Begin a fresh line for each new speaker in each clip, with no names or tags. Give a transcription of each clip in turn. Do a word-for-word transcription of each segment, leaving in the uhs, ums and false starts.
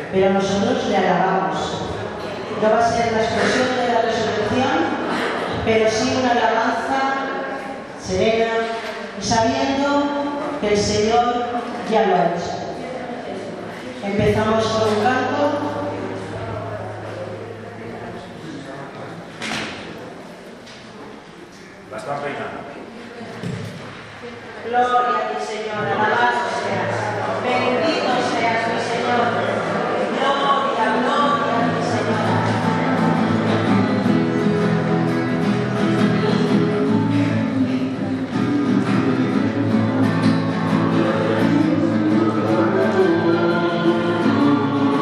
pero nosotros le alabamos. No va a ser la expresión de la resurrección, pero sí una alabanza serena y sabiendo que el Señor ya lo ha hecho. Empezamos con un canto.
La están peinando.
Gloria a ti, Señor, alabado seas, bendito seas mi Señor. Gloria, gloria a ti, Señor.
Thank you.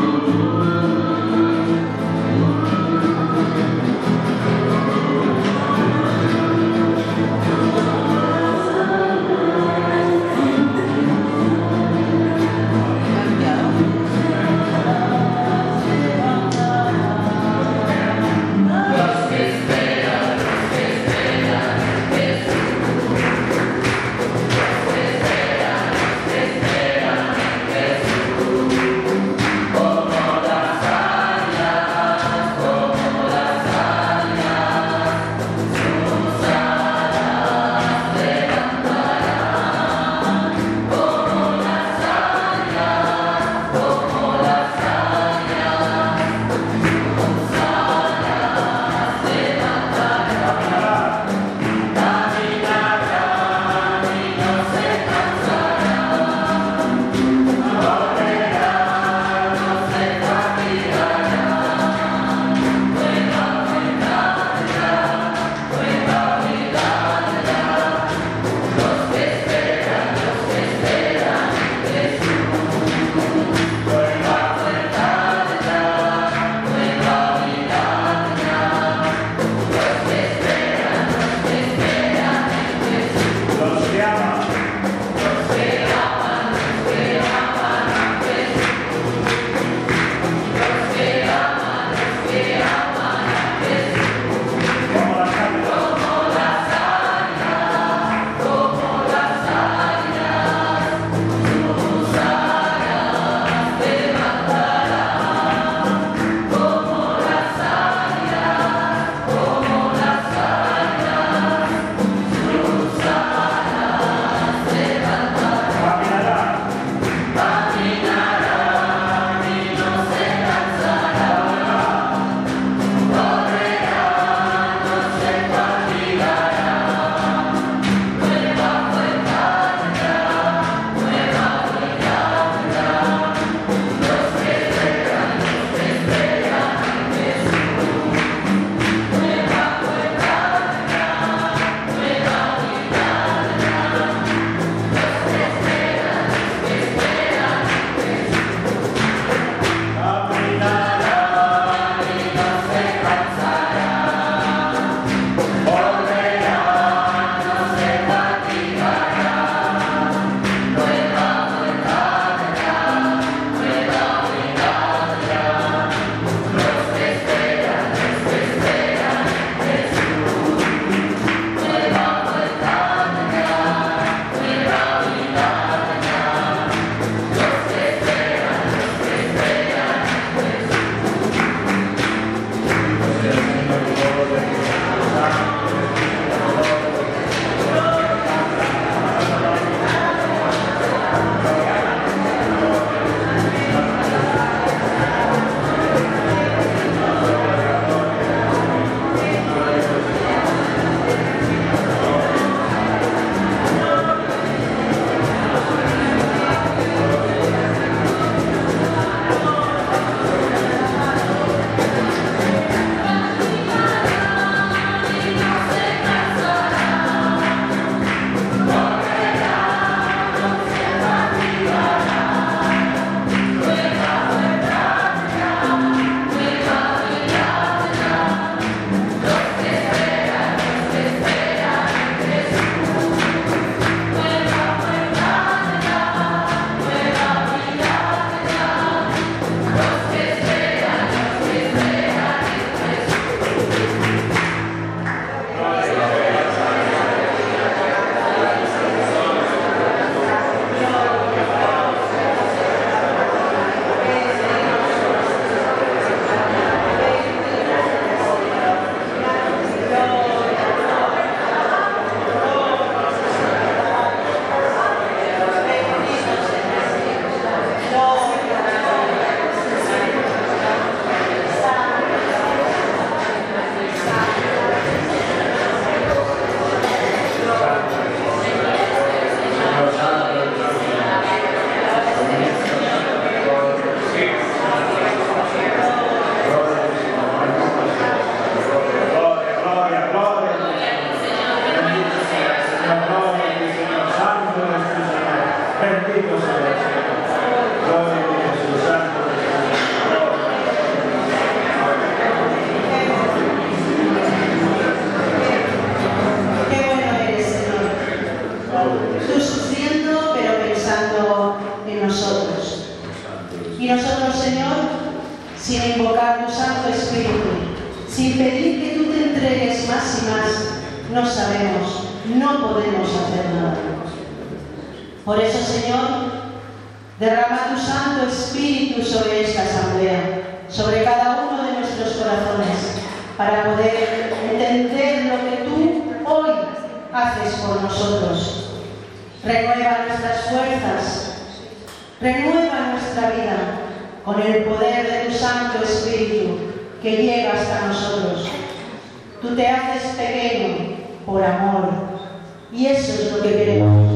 Y nosotros, Señor, sin invocar tu Santo Espíritu, sin pedir que tú te entregues más y más, no sabemos, no podemos hacer nada. Por eso, Señor, derrama tu Santo Espíritu sobre esta asamblea, sobre cada uno de nuestros corazones, para poder entender lo que tú hoy haces por nosotros. Renueva nuestras fuerzas, renueva nuestra vida con el poder de tu Santo Espíritu que llega hasta nosotros. Tú te haces pequeño por amor, y eso es lo que queremos.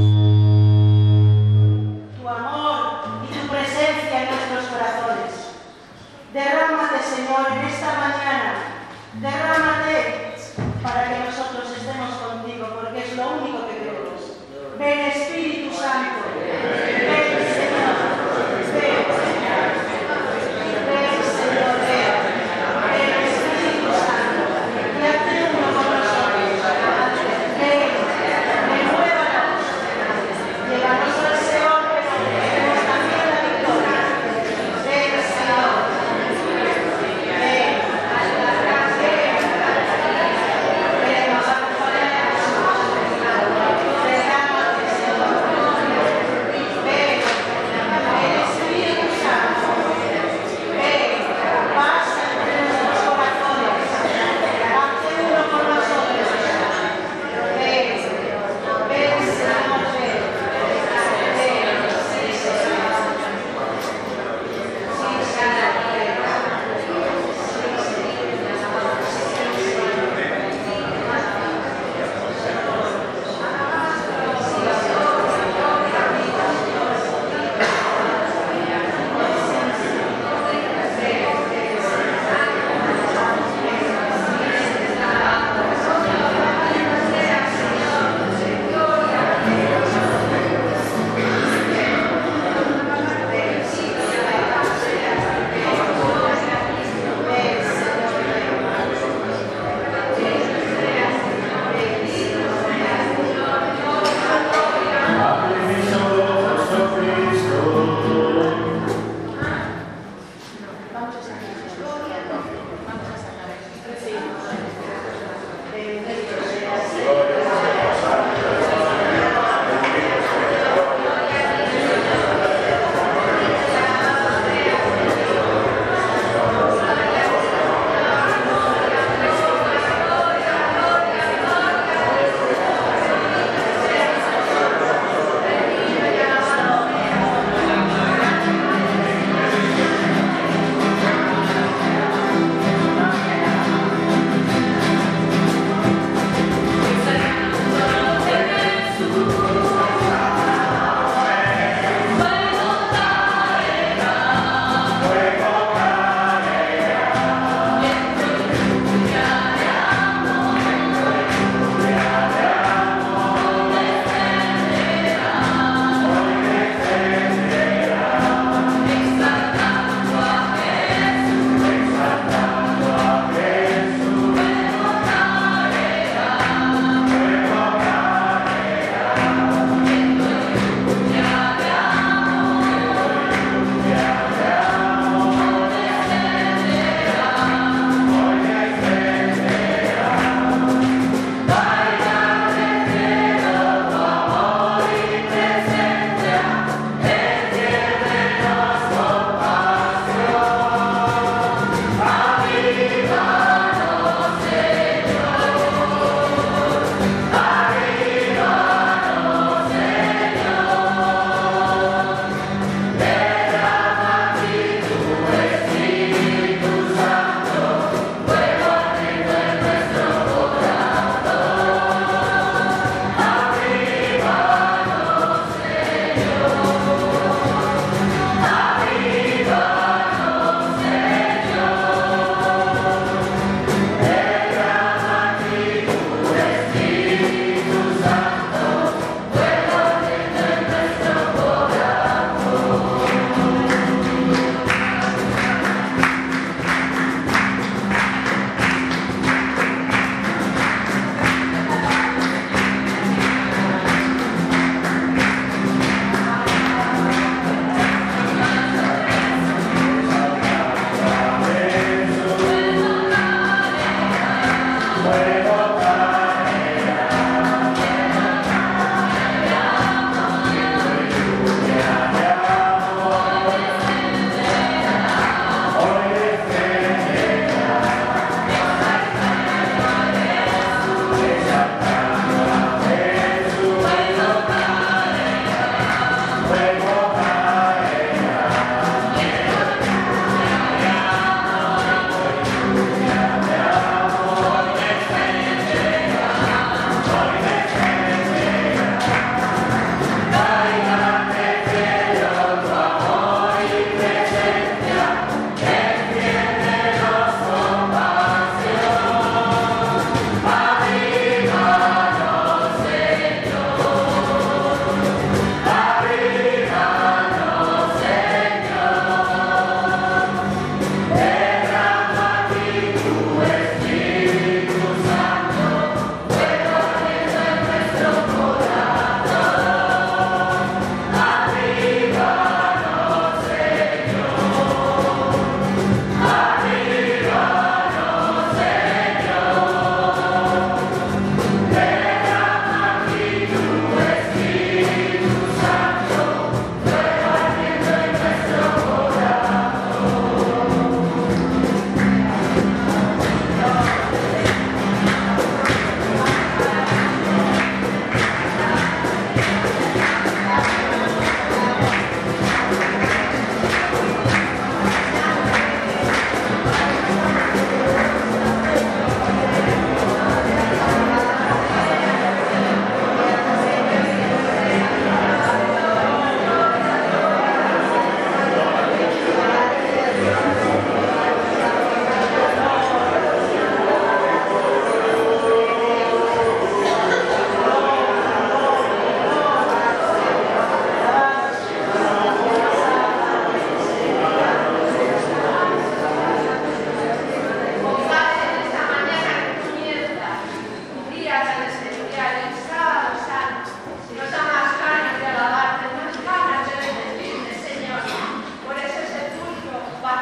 Tu amor y tu presencia en nuestros corazones. Derrámate, Señor, en esta mañana. Derrámate para que nosotros estemos contigo, porque es lo único que queremos. Ven, Espíritu Santo. Ven, Señor. Ven, Señor. Ven, Señor. Ven, Espíritu Santo. Y hazte uno con nosotros. Ven, renuévanos. Llévanos al Señor, pero tenemos también la victoria. Ven, Señor. Ven. Ven. Ven,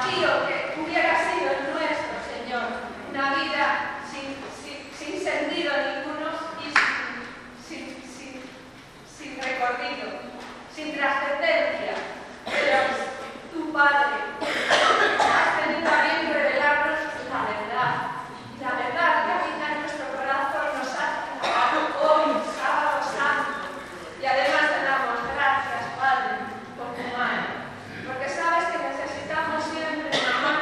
vacío que hubiera sido el nuestro, Señor, una vida sin, sin, sin sentido ninguno y sin, sin, sin, sin recorrido, sin trascendencia. Pero tu Padre has tenido a bien revelarnos la verdad. La verdad que habita en nuestro corazón nos hace hoy, sábado santo. Y además te damos gracias, Padre, por tu mano. Porque sabes que necesitamos siempre una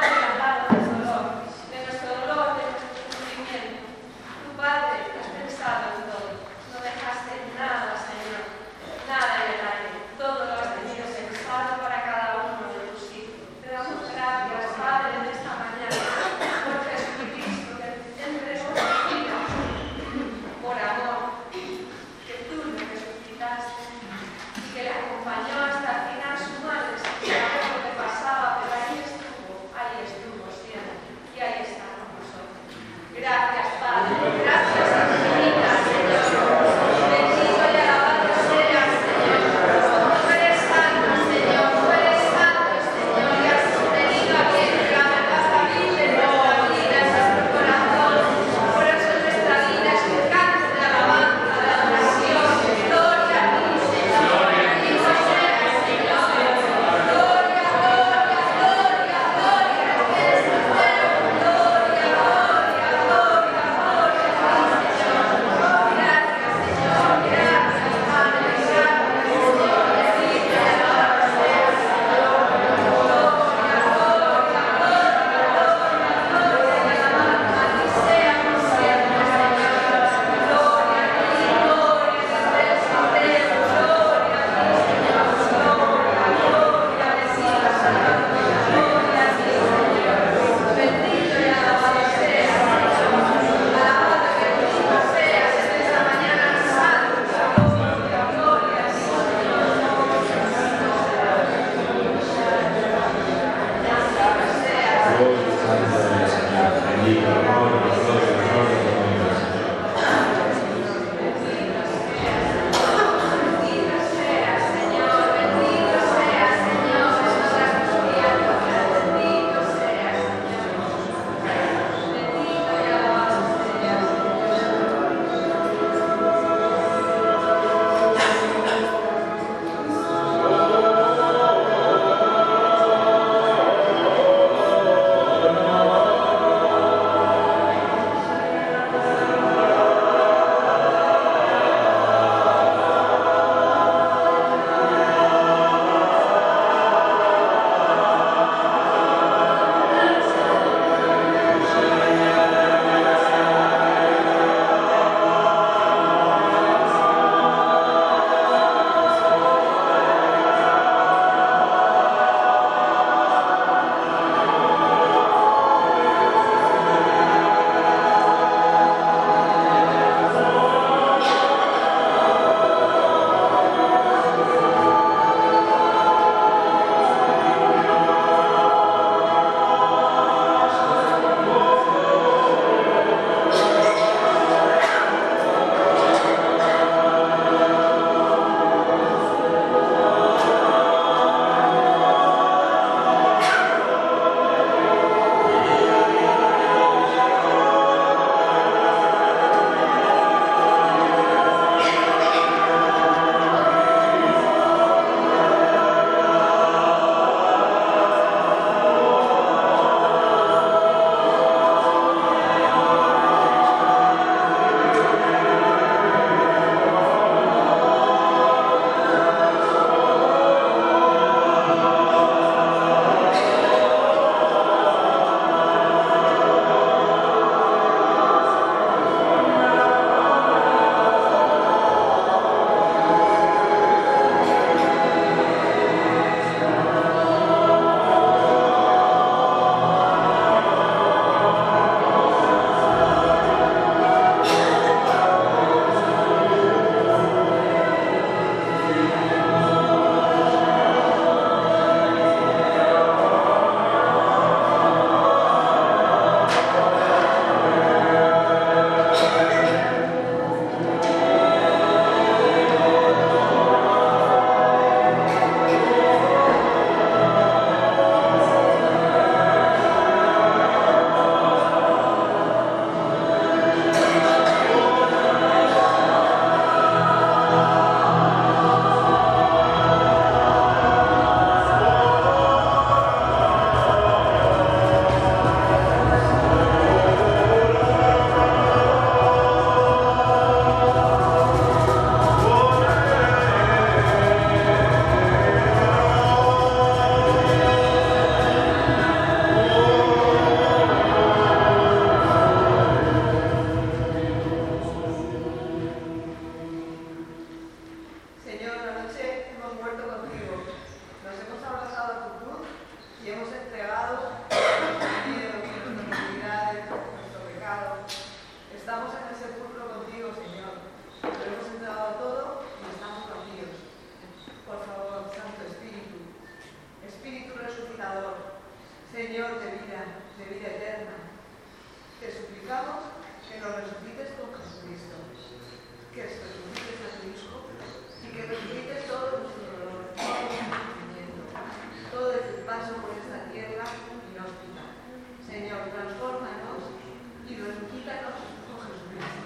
Señor de vida, de vida eterna, te suplicamos que nos resucites con Jesucristo, que resucites a tu Hijo y que resucites todo nuestro dolor, todo nuestro sufrimiento, todo el paso por esta tierra inhóspita. Señor, transfórmanos y resucítanos con Jesucristo.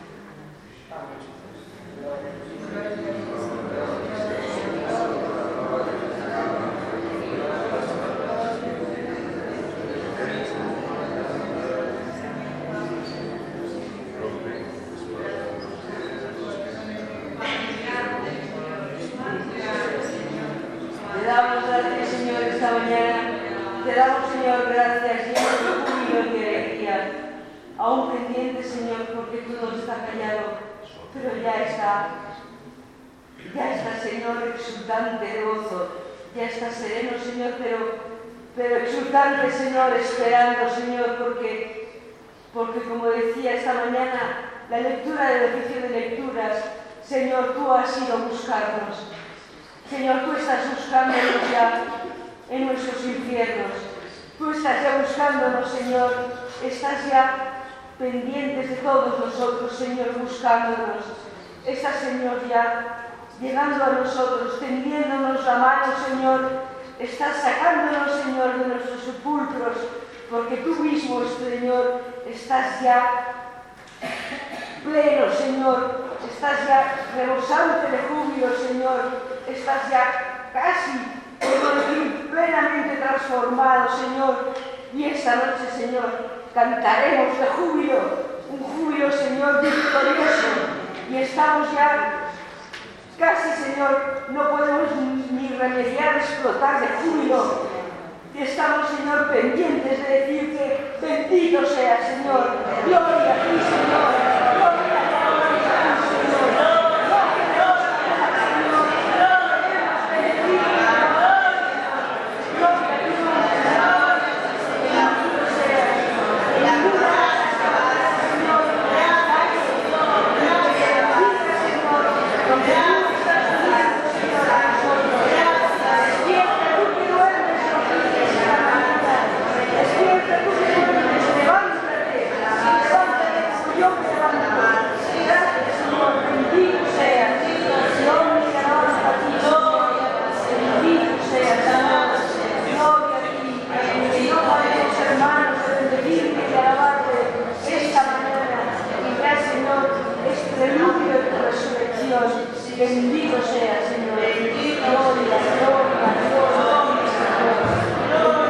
Te damos gracias, Señor, esta mañana. Te damos, Señor, gracias, llenos de júbilo y de alegría. Aún pendiente, Señor, porque todo está callado, pero ya está. Ya está, Señor, exultante de gozo. Ya está sereno, Señor, pero, pero exultante, Señor, esperando, Señor, porque, porque como decía esta mañana, la lectura del oficio de lecturas, Señor, tú has ido a buscarnos. Señor, tú estás buscándonos ya en nuestros infiernos. Tú estás ya buscándonos, Señor. Estás ya pendientes de todos nosotros, Señor, buscándonos. Estás, Señor, ya llegando a nosotros, tendiéndonos la mano, Señor. Estás sacándonos, Señor, de nuestros sepulcros, porque tú mismo, Señor, estás ya pleno, Señor. Estás ya rebosante de júbilo, Señor. Estás ya casi, plenamente transformado, Señor. Y esta noche, Señor, cantaremos de júbilo, un júbilo, Señor, victorioso. Y estamos ya casi, Señor, no podemos ni remediar explotar de júbilo. Y estamos, Señor, pendientes de decirte, bendito sea, Señor. Gloria a ti, Señor. Bendito sea, Señor. Gloria, gloria, gloria, gloria, Señor.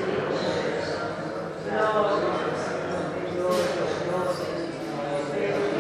Gloria, gloria, gloria.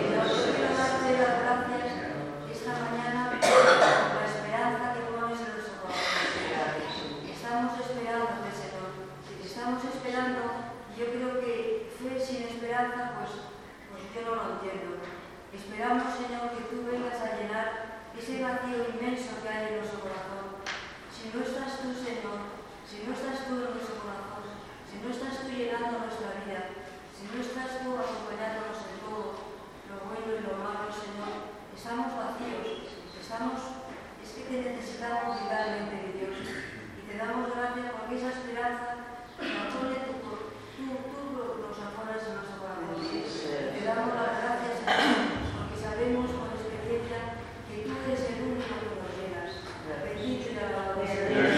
ese vacío inmenso que hay en nuestro corazón. Si no estás tú, Señor, si no estás tú en nuestro corazón, si no estás tú llenando nuestra vida, si no estás tú acompañándonos en todo, lo bueno y lo malo, Señor, estamos vacíos, estamos, es que te necesitamos vitalmente, mi Dios, y te damos gracias porque esa esperanza nos pone tú, tú, tú los aforas en nuestro corazón. Te damos las gracias, Señor, porque sabemos con experiencia que tú eres el único que nos llenas. Bendito y alabado sea.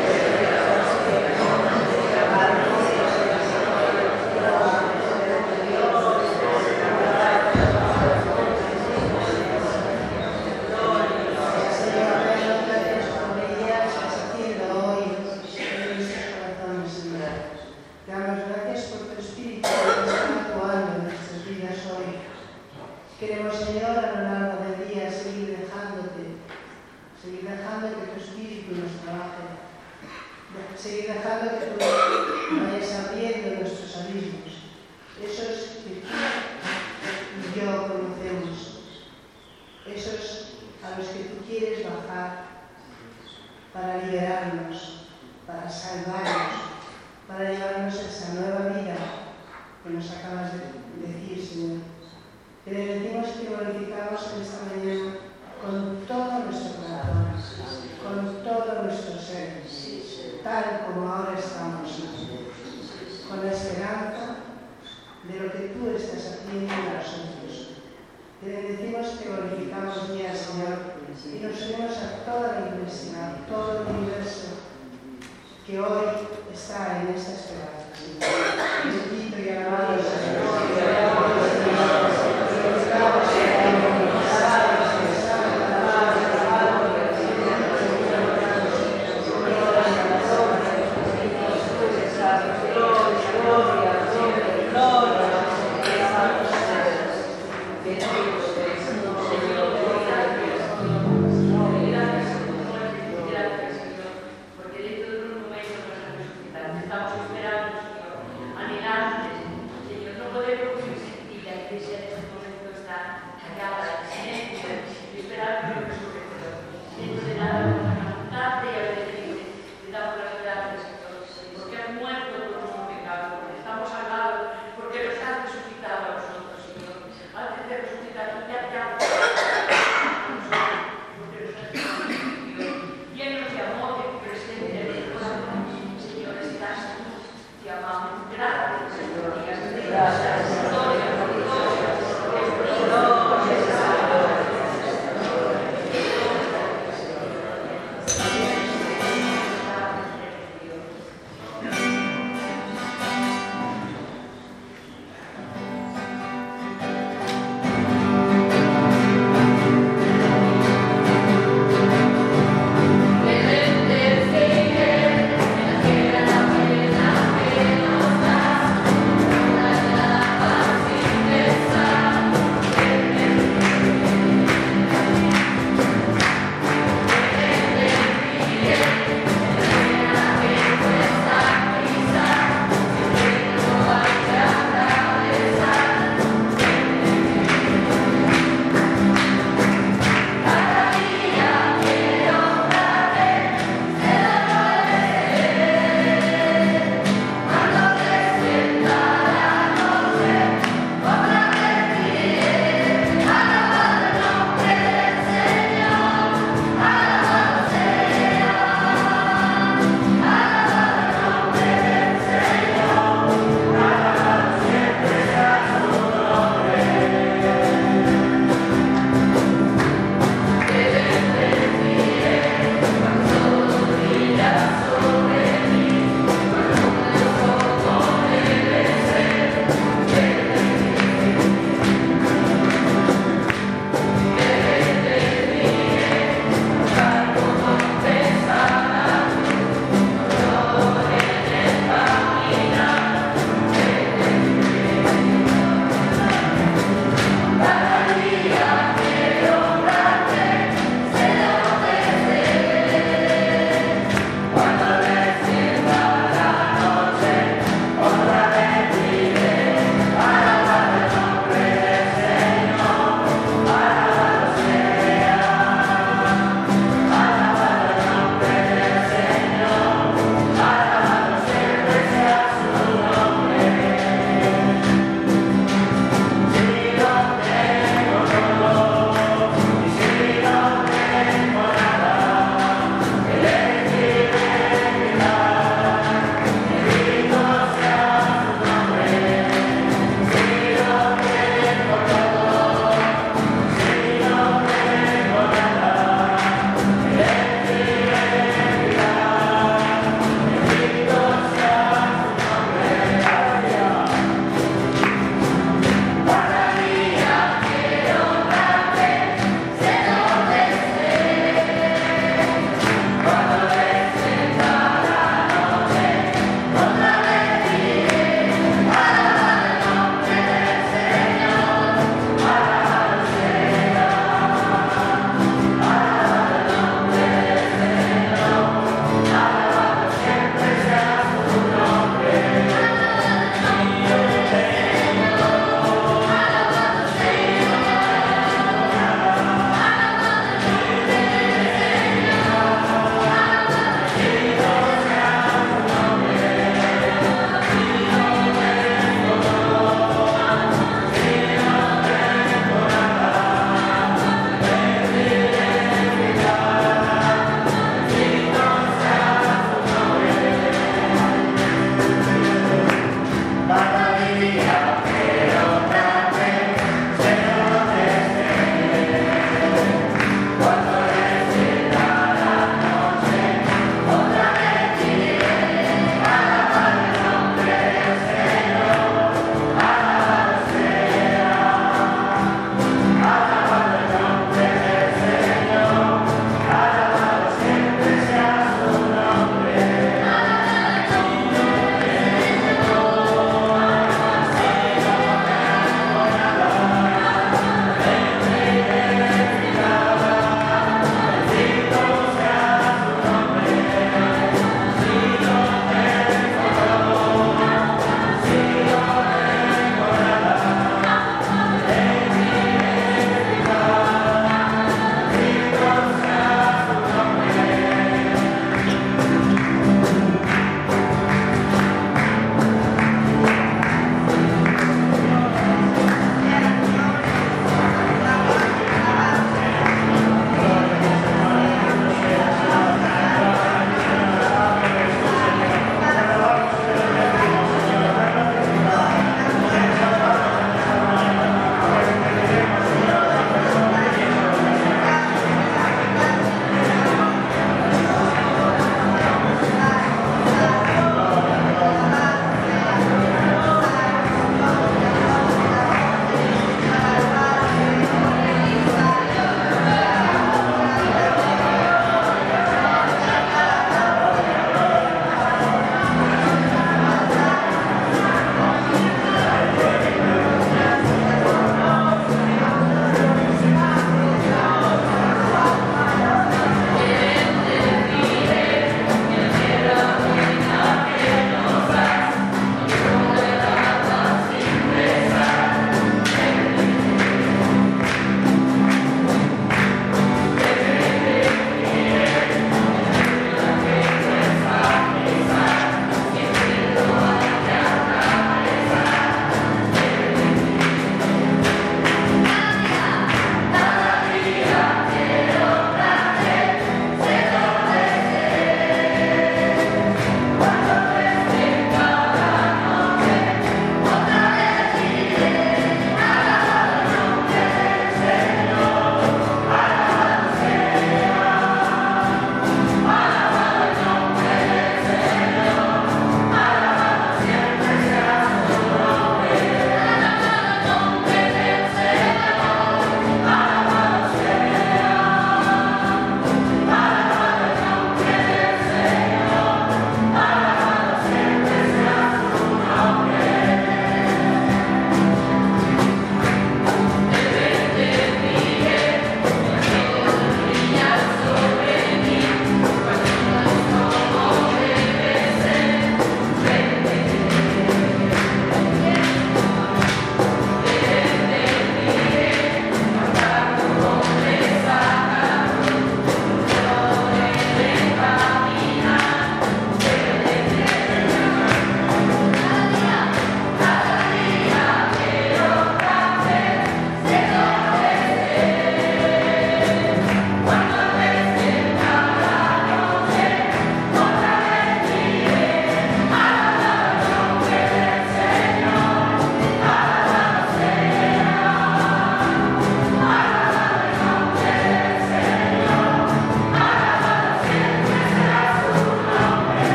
Queremos, Señor, a lo largo del día seguir dejándote, seguir dejando que tu Espíritu nos trabaje, seguir dejando que tú vayas abriendo nuestros abismos, esos que tú y yo conocemos, esos a los que tú quieres bajar para liberarnos, para salvarnos, para llevarnos a esa nueva vida que nos acabas de decir, Señor. Te bendecimos y te glorificamos en esta mañana con todo nuestro corazón, con todo nuestro ser, tal como ahora estamos, con la esperanza de lo que tú estás haciendo en nosotros. Te bendecimos y te glorificamos, día Señor, y nos unimos a toda la iglesia, a todo el universo que hoy está en esta esperanza, Señor. Bendito y alabado Señor.
Gloria, gloria, gloria, gloria.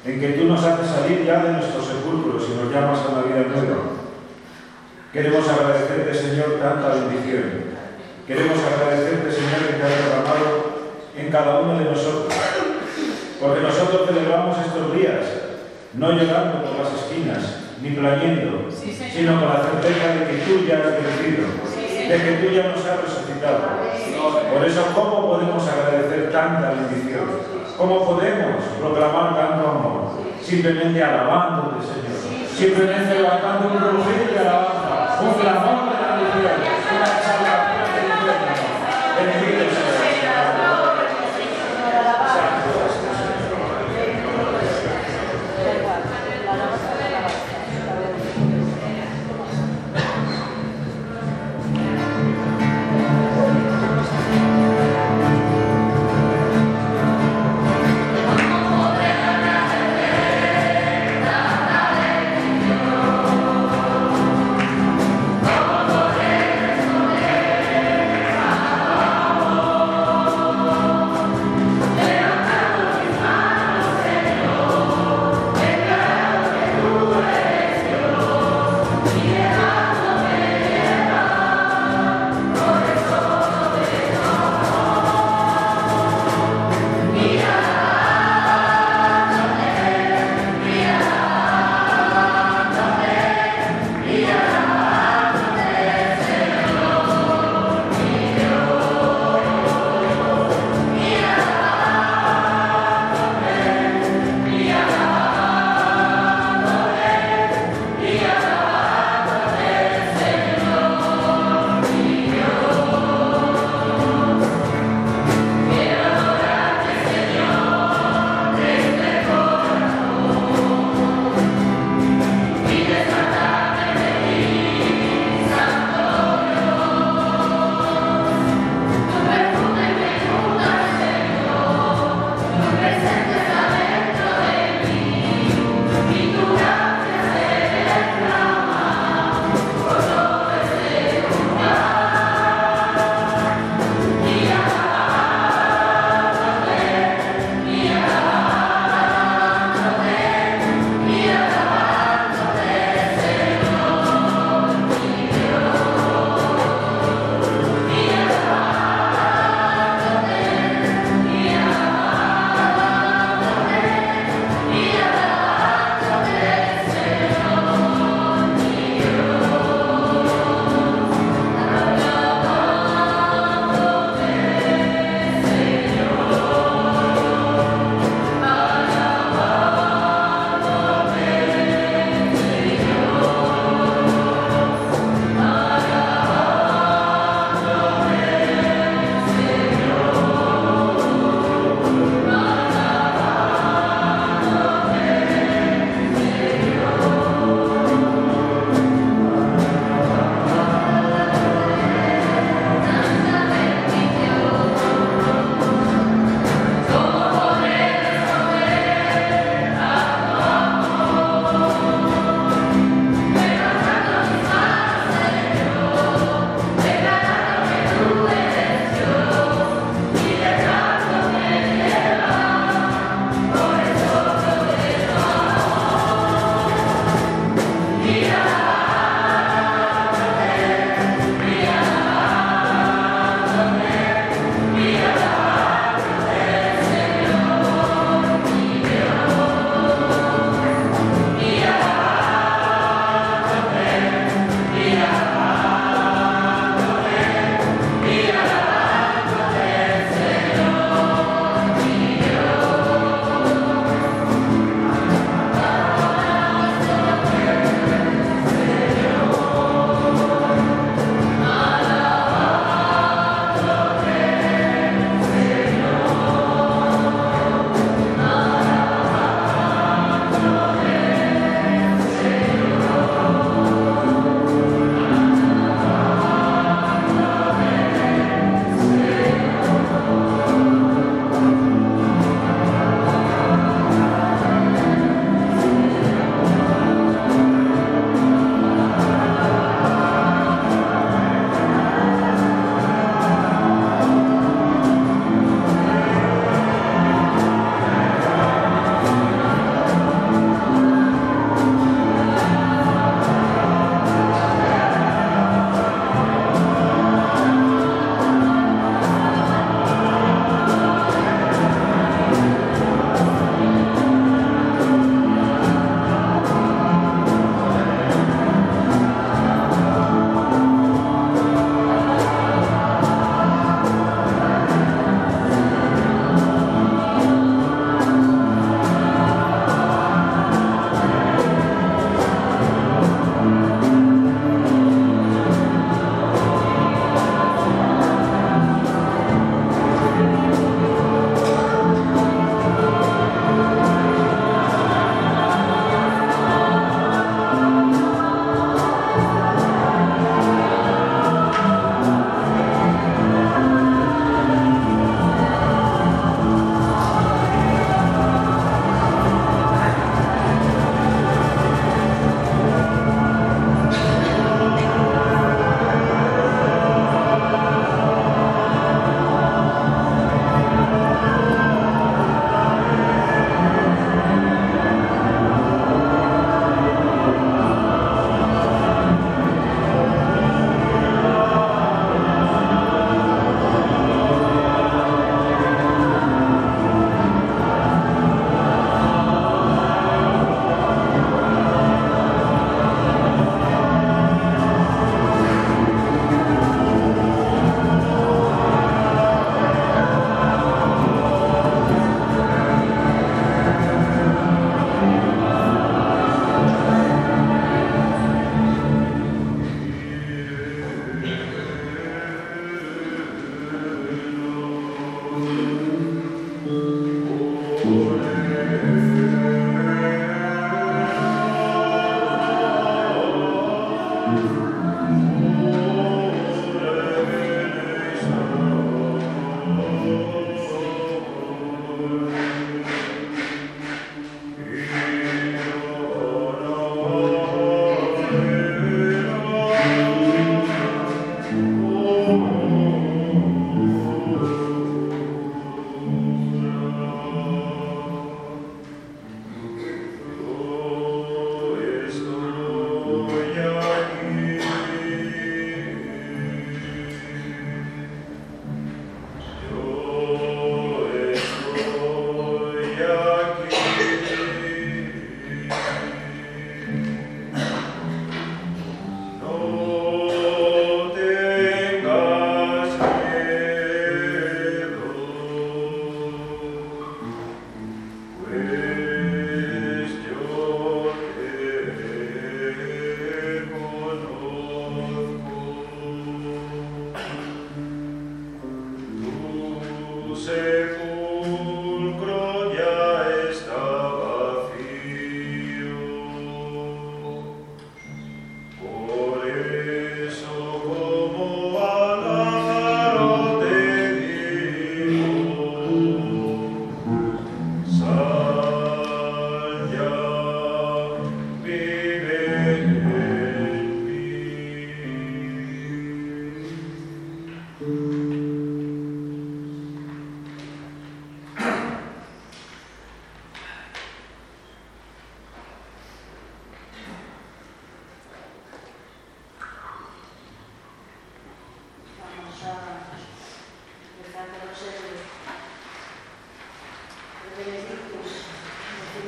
en que tú nos haces salir ya de nuestros sepulcros y nos llamas a una vida nueva. Queremos agradecerte, Señor, tanta bendición. Queremos agradecerte, Señor, que te has derramado en cada uno de nosotros, porque nosotros celebramos estos días, no llorando por las esquinas, ni plañendo, sí, sino con la certeza de que tú ya has vencido, sí, de que tú ya nos has resucitado. Sí. Por eso, ¿cómo podemos agradecer tanta bendición? ¿Cómo podemos proclamar tanto amor? Simplemente alabándote, Señor. Simplemente levantando un rugir de alabanza, un clamor de bendición, una exaltación de bendición. Bendito sea.
Oh,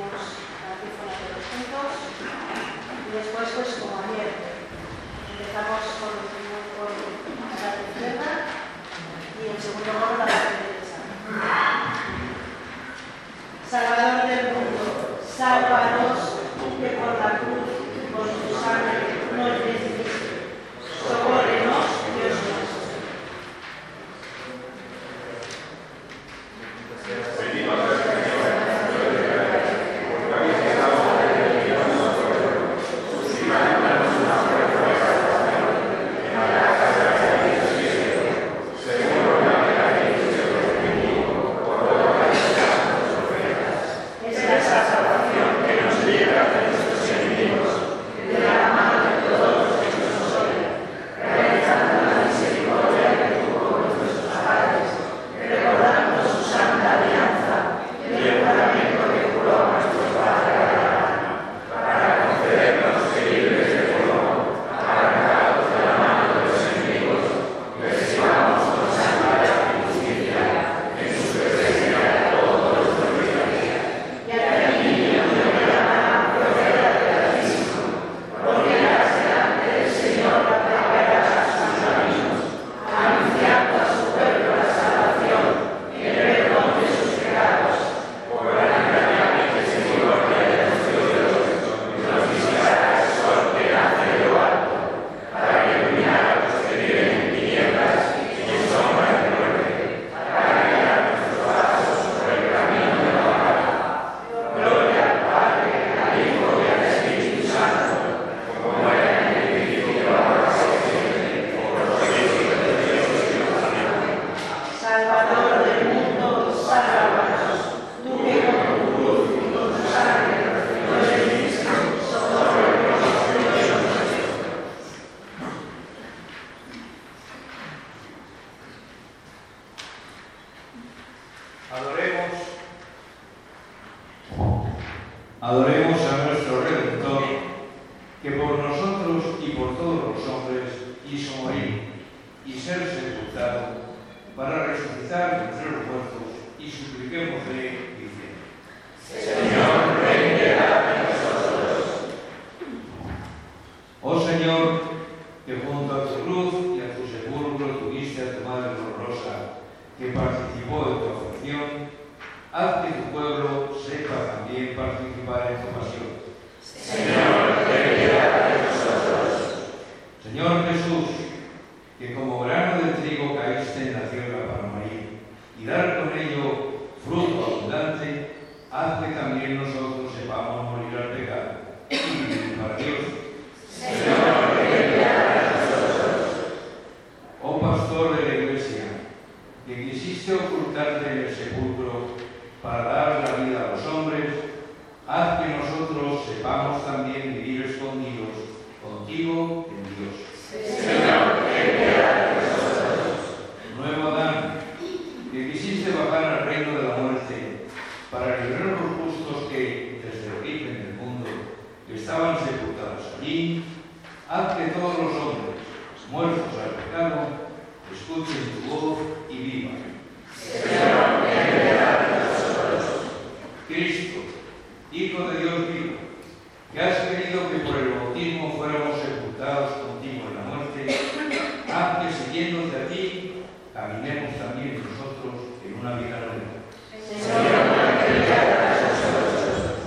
decimos la antífona todos juntos y después, pues como ayer, empezamos por el primer coro a la parte izquierda y el segundo coro a la parte derecha. Salvador del mundo, sálvanos, tú que por la cruz, por tu sangre, nos recibiste. Socórrenos, Dios nuestro.
Adoremos a nuestro Redentor, que por nosotros y por todos los hombres hizo morir y ser sepultado, para resucitar entre los muertos, y supliquémosle, diciendo: Señor, ven piedad de nosotros. Oh Señor, que junto a tu cruz y a tu sepulcro tuviste a tu Madre dolorosa, que participó de tu aflicción, haz que tu pueblo sepa también participar en tu pasión. Señor, ten piedad de nosotros. Señor Jesús, que como grano de trigo caíste en la tierra para morir y dar con ello fruto abundante, haz que también nosotros sepamos morir al pecado y vivir para Dios. Señor, ten piedad de nosotros. Oh pastor de la Iglesia, que quisiste ocultarte en el sepulcro para dar la vida a los hombres, haz que nosotros sepamos también vivir escondidos contigo en Dios. Señor, ten piedad de nosotros. Nuevo Adán, que quisiste bajar al reino de la muerte para librar a los justos que, desde el origen del mundo, estaban sepultados allí, haz que todos los hombres, muertos al pecado, escuchen tu voz y vivan. Señor, ten piedad de nosotros. Cristo, Hijo de Dios vivo, que has querido que por el bautismo fuéramos sepultados contigo en la muerte, haz que siguiéndote a ti, caminemos también nosotros en una vida nueva. Señor, ten piedad de nosotros.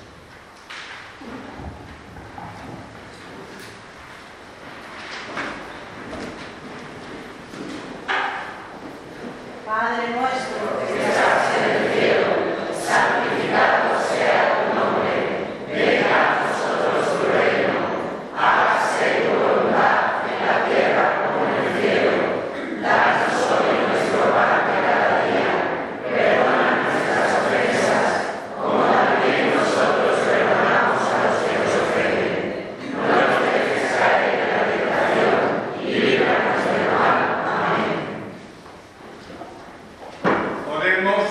Padre nuestro que estás en el cielo, santificado sea tu nombre, venga a nosotros tu reino, hágase tu voluntad en la tierra como en el cielo. Danos hoy nuestro pan de cada día, perdona nuestras ofensas, como también nosotros perdonamos a los que nos ofenden. No nos dejes caer en la tentación y líbranos del mal. Amén.
Oremos.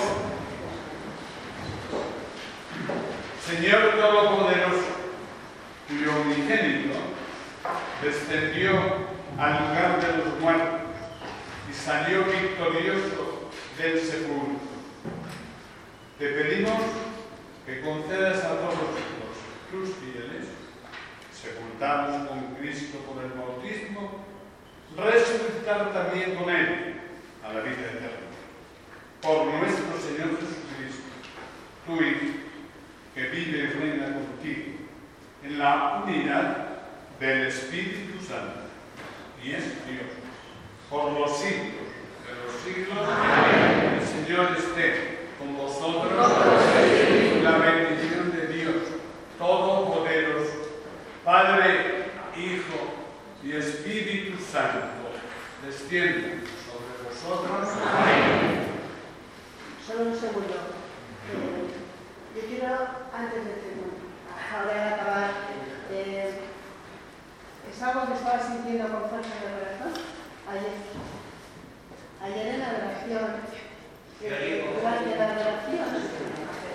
Señor Todopoderoso, cuyo unigénito descendió al lugar de los muertos y salió victorioso del sepulcro, te pedimos que concedas a todos tus fieles, sepultados con Cristo por el bautismo, resucitar también con Él a la vida eterna. Por nuestro Señor Jesucristo, tu Hijo, que vive y reina contigo, en la unidad del Espíritu Santo, y es Dios, por los siglos de los siglos. Amén. El Señor esté con vosotros. La bendición de Dios Todopoderoso, Padre, Hijo y Espíritu Santo, descienda sobre vosotros. Amén.
Solo un segundo. Eh, yo quiero, antes de ahora de acabar, eh, es algo que estaba sintiendo con fuerza en el corazón ayer. Ayer en la oración, eh, durante la oración,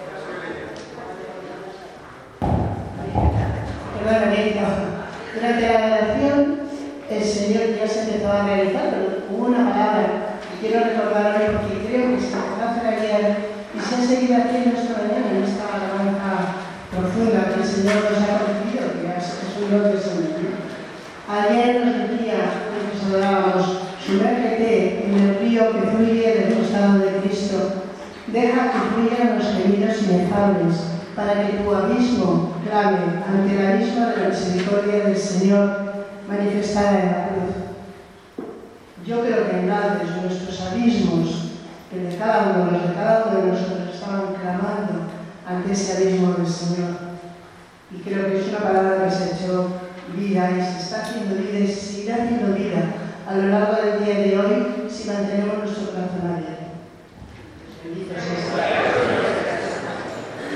perdón, durante la oración, el Señor ya se empezó a realizar, pero hubo una palabra que quiero recordar hoy porque creo que se empezó a hacer ayer y se ha seguido haciendo esta mañana en esta alabanza profunda que el Señor nos ha concedido, que es un don del Señor. Ayer nos decía, mientras adorábamos, sumérgete en el río que fluye del costado de Cristo, deja que fluyan los gemidos inefables, para que tu abismo clame ante el abismo de la misericordia del Señor manifestada en la cruz. Yo creo que entonces nuestros abismos, que de cada uno, los de cada uno de nosotros estaban clamando ante ese abismo del Señor. Y creo que es una palabra que se ha hecho vida y se